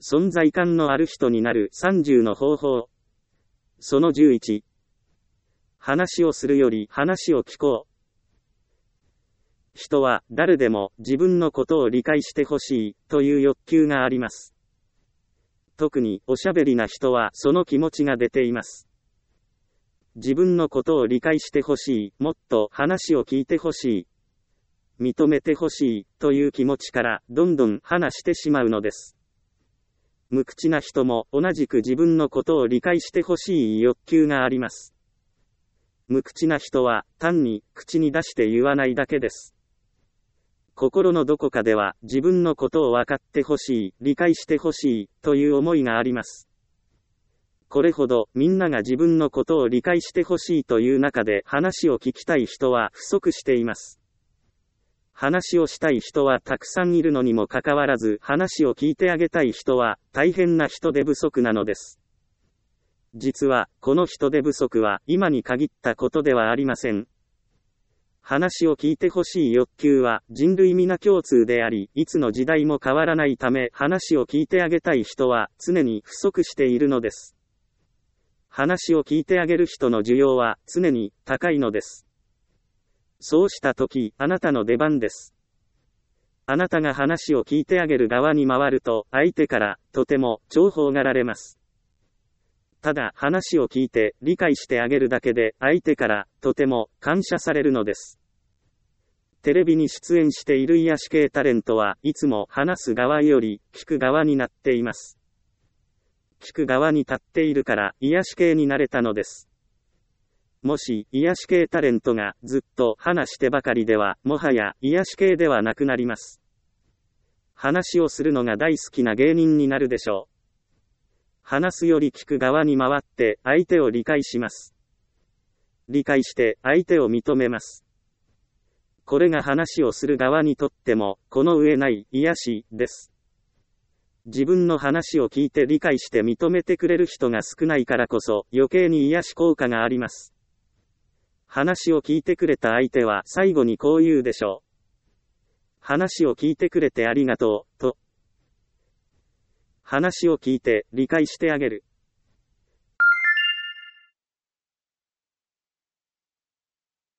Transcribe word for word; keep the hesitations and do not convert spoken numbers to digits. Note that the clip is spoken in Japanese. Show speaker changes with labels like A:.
A: 存在感のある人になるさんじゅうの方法。そのじゅういち。話をするより話を聞こう。人は誰でも自分のことを理解してほしいという欲求があります。特におしゃべりな人はその気持ちが出ています。自分のことを理解してほしい、もっと話を聞いてほしい、認めてほしいという気持ちからどんどん話してしまうのです。無口な人も同じく自分のことを理解してほしい欲求があります。無口な人は単に口に出して言わないだけです。心のどこかでは自分のことを分かってほしい、理解してほしいという思いがあります。これほどみんなが自分のことを理解してほしいという中で話を聞きたい人は不足しています。話をしたい人はたくさんいるのにもかかわらず話を聞いてあげたい人は大変な人手不足なのです。実はこの人手不足は今に限ったことではありません。話を聞いてほしい欲求は人類皆共通であり、いつの時代も変わらないため話を聞いてあげたい人は常に不足しているのです。話を聞いてあげる人の需要は常に高いのです。そうした時、あなたの出番です。あなたが話を聞いてあげる側に回ると、相手からとても重宝がられます。ただ話を聞いて理解してあげるだけで相手からとても感謝されるのです。テレビに出演している癒し系タレントはいつも話す側より聞く側になっています。聞く側に立っているから癒し系になれたのです。もし癒し系タレントがずっと話してばかりではもはや癒し系ではなくなります。話をするのが大好きな芸人になるでしょう。話すより聞く側に回って相手を理解します。理解して相手を認めます。これが話をする側にとってもこの上ない癒しです。自分の話を聞いて理解して認めてくれる人が少ないからこそ余計に癒し効果があります。話を聞いてくれた相手は最後にこう言うでしょう。話を聞いてくれてありがとう、と。話を聞いて理解してあげる。